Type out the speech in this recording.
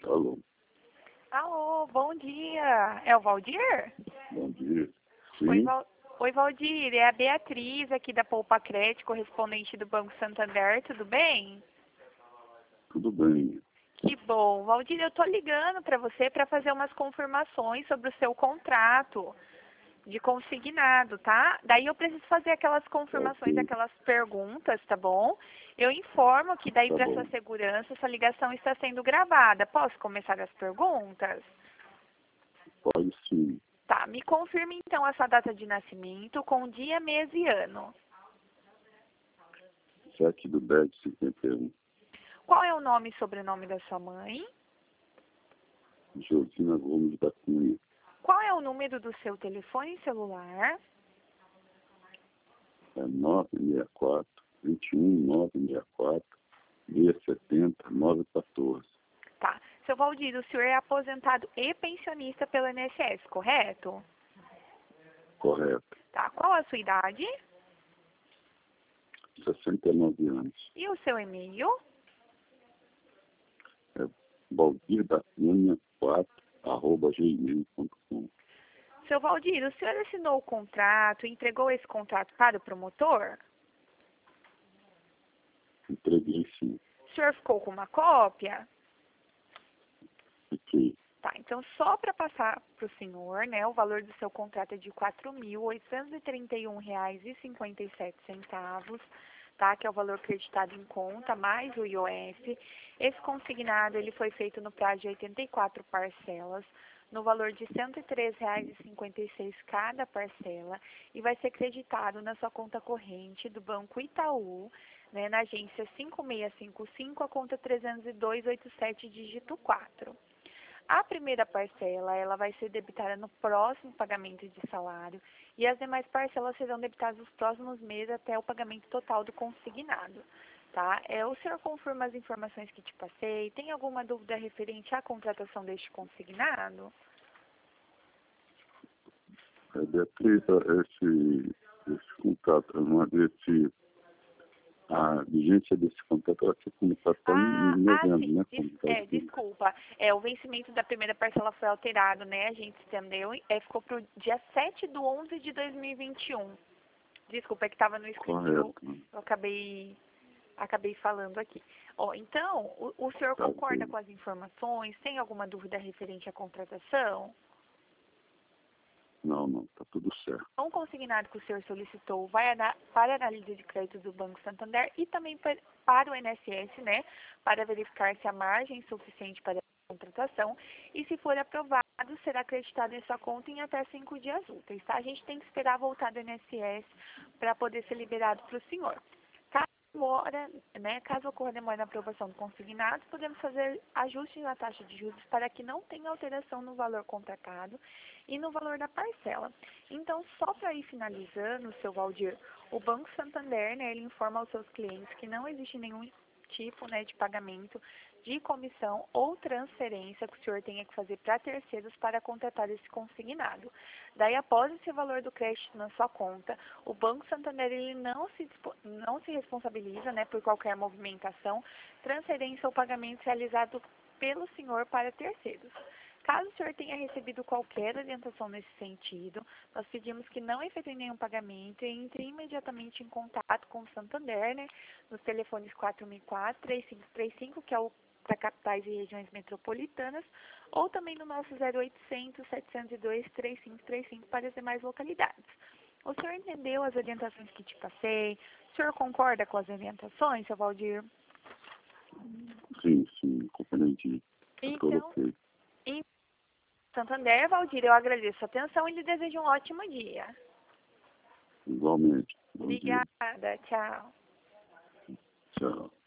Alô, Alô, bom dia. É o Valdir? bom dia. Oi, Sim, Oi, Valdir. É a Beatriz aqui da Poupa Crédito, correspondente do Banco Santander. Tudo bem? tudo bem. Que bom. Valdir, eu tô ligando para você para fazer umas confirmações sobre o seu contrato de consignado, tá? Daí eu preciso fazer aquelas Tá confirmações, ok, aquelas perguntas, tá bom? Eu informo que daí tá para sua bom. segurança, sua ligação está sendo gravada. Posso começar as perguntas? Pode sim. Tá, me confirme então a sua data de nascimento com dia, mês e ano. 7/10/51. Qual é o nome e sobrenome da sua mãe? Josina Gomes da Cunha. Qual é o número do seu telefone celular? É 964-21-964-670-914. Tá. Seu Valdir, o senhor é aposentado e pensionista pelo INSS, correto? Correto. Tá. Qual a sua idade? 69 anos. E o seu e-mail? É Valdir da Cunha 4@gmail.com. Seu Valdir, o senhor assinou o contrato e entregou esse contrato para o promotor? Entreguei sim. O senhor ficou com uma cópia? Fiquei. Tá, então só para passar para o senhor, né, o valor do seu contrato é de R$ 4.831,57, tá, que é o valor acreditado em conta, mais o IOF. Esse consignado, ele foi feito no prazo de 84 parcelas, no valor de R$ 103,56 cada parcela, e vai ser creditado na sua conta corrente do Banco Itaú, né, na agência 5655, a conta 30287, dígito 4. A primeira parcela, ela vai ser debitada no próximo pagamento de salário e as demais parcelas serão debitadas nos próximos meses até o pagamento total do consignado, tá? O senhor confirma as informações que te passei? Tem alguma dúvida referente à contratação deste consignado? Beatriz, esse contrato, a vigência desse contrato vai ser começar só em novembro, Sim. né? Como está escrito. Desculpa. O vencimento da primeira parcela foi alterado, né? A gente estendeu, ficou para o dia 7/11/2021. Desculpa, é que estava no script, eu Correto. acabei falando aqui. Então, o senhor Tá concorda ok. com as informações? Tem alguma dúvida referente à contratação? Não, tá tudo certo. O consignado que o senhor solicitou vai para a análise de crédito do Banco Santander e também para o INSS, né? Para verificar se há margem suficiente para a contratação e, se for aprovado, será acreditado em sua conta em até 5 dias úteis, tá? A gente tem que esperar voltar do INSS para poder ser liberado para o senhor. Caso ocorra demora na aprovação do consignado, podemos fazer ajustes na taxa de juros para que não tenha alteração no valor contratado e no valor da parcela. Então, só para ir finalizando, seu Valdir, o Banco Santander, né, ele informa aos seus clientes que não existe nenhum tipo, né, de pagamento de comissão ou transferência que o senhor tenha que fazer para terceiros para contratar esse consignado. Daí, após esse valor do crédito na sua conta, o Banco Santander ele não se responsabiliza, né, por qualquer movimentação, transferência ou pagamento realizado pelo senhor para terceiros. Caso o senhor tenha recebido qualquer orientação nesse sentido, nós pedimos que não efetue nenhum pagamento e entre imediatamente em contato com o Santander, né, nos telefones 4004-3535, que é o para capitais e regiões metropolitanas, ou também no nosso 0800-702-3535 para as demais localidades. O senhor entendeu as orientações que te passei? O senhor concorda com as orientações, seu Valdir? Sim, compreendi. Tá tudo Então, ok. em Santander, Valdir, eu agradeço a atenção e lhe desejo um ótimo dia. Igualmente. Bom dia. Obrigada, tchau. Tchau.